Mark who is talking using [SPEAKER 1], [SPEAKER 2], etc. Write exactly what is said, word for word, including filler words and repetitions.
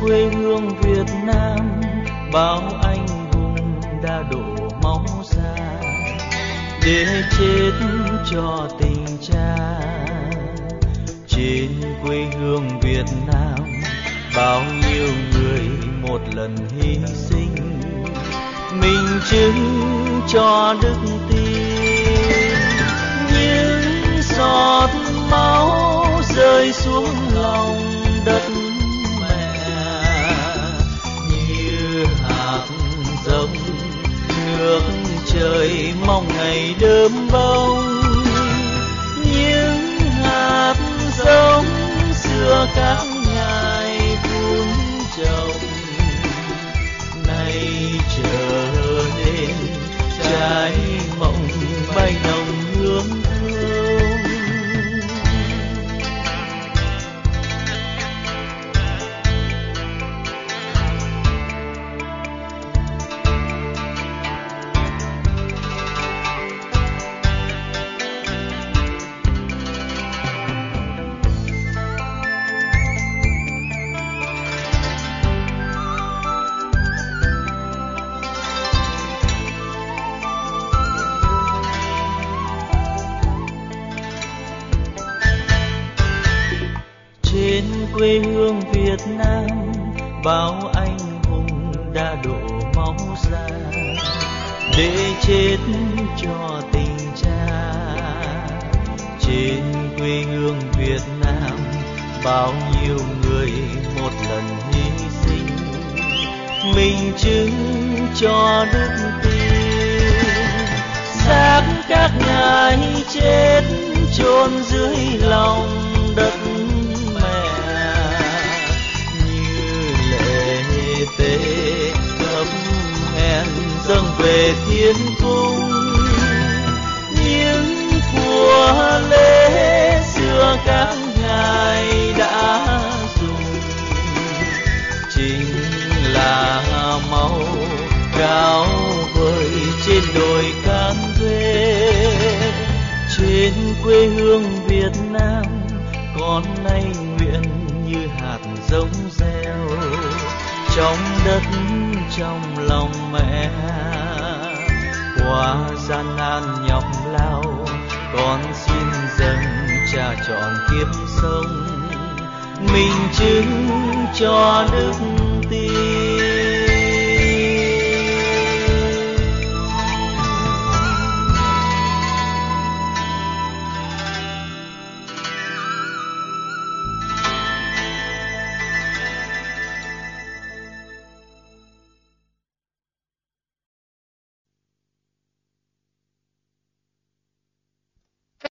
[SPEAKER 1] quê hương Việt Nam, bao anh hùng đã đổ máu ra để chết cho tình cha. Trên quê hương Việt Nam, bao nhiêu người một lần hy sinh, minh chứng cho đức tin. Những giọt máu rơi xuống lòng đất mẹ như hạt giống nước trời mong ngày đơm bông. Những hạt giống xưa các ngài vun trồng nay trở nên trái mộng bay nồng hương thơm. Trên quê hương Việt Nam, bao anh hùng đã đổ máu ra để chết cho tình cha. Trên quê hương Việt Nam, bao nhiêu người một lần hy sinh, minh chứng cho đức tin. Xác các ngài chết chôn dưới lòng đất tế thấm hèn dâng về thiên cung. Những của lễ xưa các ngài đã dùng chính là máu cao vời trên đồi Cam Rê. Trên quê hương Việt Nam, con nay nguyện như hạt giống gieo trong đất trong lòng mẹ. Qua gian nan nhọc lao, con xin dâng cha trọn kiếp sống, minh chứng cho đức tin.